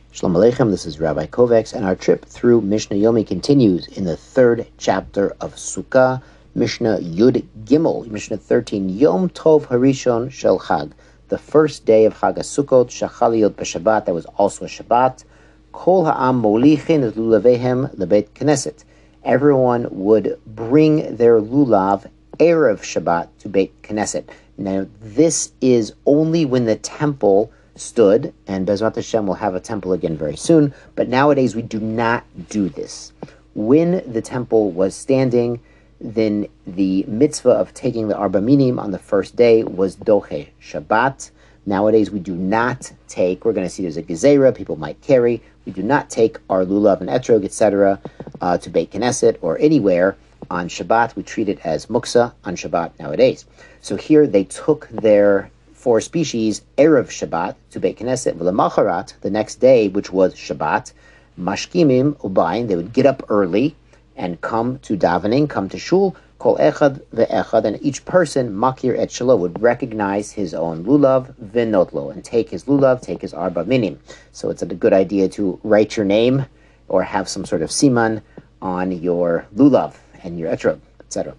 Shalom Aleichem, this is Rabbi Kovacs, and our trip through Mishnah Yomi continues in the third chapter of Sukkah, Mishnah Yud Gimel, Mishnah 13, Yom Tov Harishon Shel Chag, the first day of Chag HaSukkot, Shachal Yod B'Shabbat, that was also a Shabbat, Kol Ha'am Molichin et Lulavehem Lebeit Knesset. Everyone would bring their lulav Erev Shabbat to Beit Knesset. Now, this is only when the temple stood, and Bezrat Hashem will have a temple again very soon, but nowadays we do not do this. When the temple was standing, then the mitzvah of taking the Arba Minim on the first day was Doche Shabbat. Nowadays we do not take, we're going to see there's a gezerah, people might carry, we do not take our lulav and etrog, etc., to Beit Knesset or anywhere on Shabbat. We treat it as muksa on Shabbat nowadays. So here they took their 4 species, Erev Shabbat, to Beit Knesset, V'lemacharat, the next day, which was Shabbat, Mashkimim Ubayin, they would get up early and come to davening, come to shul, Kol Echad Ve'echad, and each person, Makir et Shelo, would recognize his own lulav, V'notlo, and take his lulav, take his Arba Minim. So it's a good idea to write your name or have some sort of siman on your lulav and your etrog, etc.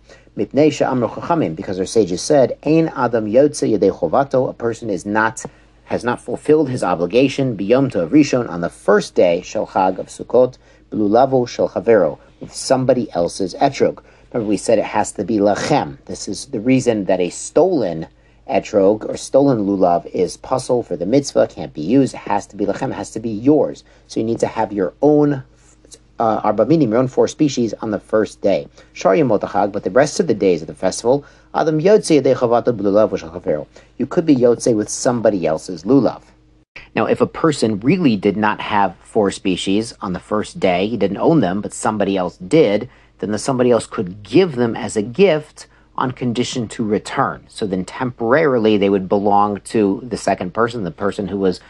Because our sages said, Ein Adam Yotze Yedei Chovato, a person has not fulfilled his obligation, Biyom Tov Rishon, on the first day, Shel Chag of Sukkot, B'lulavo Shel Chavero, with somebody else's etrog. Remember, we said it has to be lachem. This is the reason that a stolen etrog or stolen lulav is puzzle for the mitzvah, can't be used. It has to be lachem, it has to be yours. So you need to have your own Arba Minim, your own 4 species, on the first day. Shar Yemot HaChag, but the rest of the days of the festival, Adam Yotze Yedei Chavato B'lulav V'Shel Chavero. You could be Yotze with somebody else's lulav. Now, if a person really did not have 4 species on the first day, he didn't own them, but somebody else did, then somebody else could give them as a gift on condition to return. So then temporarily they would belong to the second person, the person who was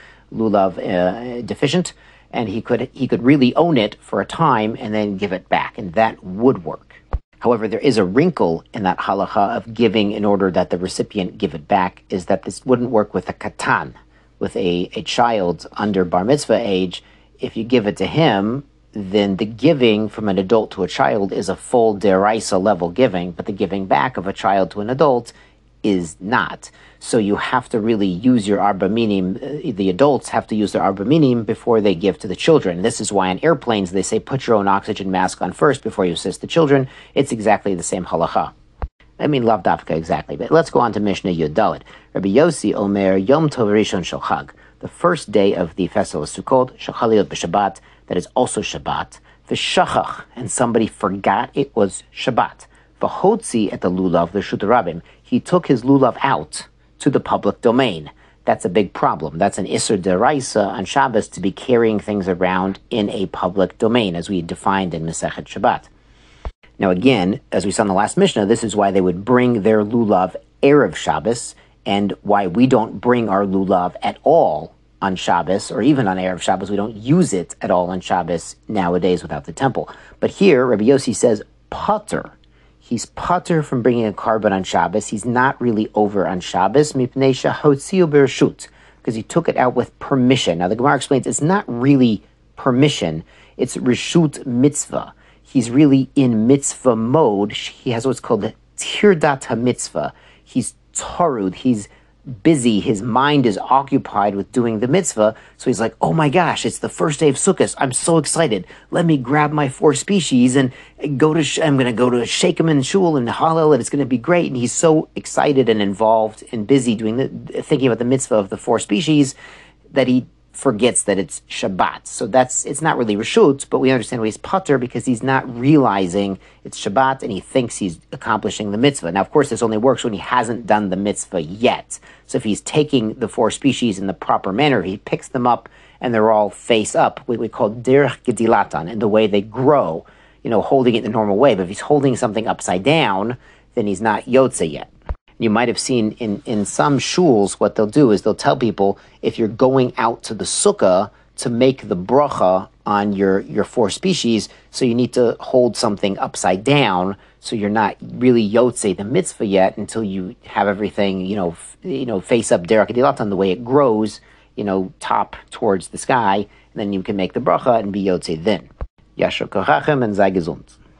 lulav deficient, and he could really own it for a time and then give it back, and that would work. However, there is a wrinkle in that halacha of giving in order that the recipient give it back, is that this wouldn't work with a katan, with a child under bar mitzvah age. If you give it to him, then the giving from an adult to a child is a full deraisa level giving, but the giving back of a child to an adult is not. So you have to really use your Arba Minim. The adults have to use their Arba Minim before they give to the children. This is why on airplanes they say put your own oxygen mask on first before you assist the children. It's exactly the same halacha. I mean, lav dafka exactly. But let's go on to Mishnah Yud Dalet. Rabbi Yossi Omer Yom Tov Rishon Shel Chag, the first day of the festival of Sukkot, Shachal Yod B'Shabbat, that is also Shabbat. V'shachach, and somebody forgot it was Shabbat. V'hotzi et the lulav l'shut rabim, he took his lulav out to the public domain. That's a big problem. That's an Isser Deraisa on Shabbos to be carrying things around in a public domain, as we defined in Masechet Shabbat. Now again, as we saw in the last Mishnah, this is why they would bring their lulav Erev Shabbos, and why we don't bring our lulav at all on Shabbos, or even on Erev Shabbos. We don't use it at all on Shabbos nowadays without the temple. But here, Rabbi Yossi says, pater. He's pater from bringing a carbon on Shabbos. He's not really over on Shabbos, mipnei shehotziu b'reshut, because he took it out with permission. Now the Gemara explains it's not really permission, it's reshut mitzvah. He's really in mitzvah mode. He has what's called the tirdat ha-mitzvah. He's tarud, he's busy, his mind is occupied with doing the mitzvah, so he's like, oh my gosh, it's the first day of Sukkot, I'm so excited, let me grab my 4 species and I'm going to go to Shechem and Shul and Hallel, and it's going to be great. And he's so excited and involved and busy thinking about the mitzvah of the 4 species that he forgets that it's Shabbat. So it's not really Reshut, but we understand why he's pater, because he's not realizing it's Shabbat and he thinks he's accomplishing the mitzvah. Now, of course, this only works when he hasn't done the mitzvah yet. So if he's taking the 4 species in the proper manner, he picks them up and they're all face up, what we call derech gedilatan, in the way they grow, holding it the normal way. But if he's holding something upside down, then he's not yotze yet. You might have seen in some shuls, what they'll do is they'll tell people, if you're going out to the sukkah to make the bracha on your 4 species, so you need to hold something upside down, so you're not really yotze the mitzvah yet until you have everything, face up derech gedilatan, the way it grows, top towards the sky, and then you can make the bracha and be Yotze then. Yashar Kochachem and sei gesund.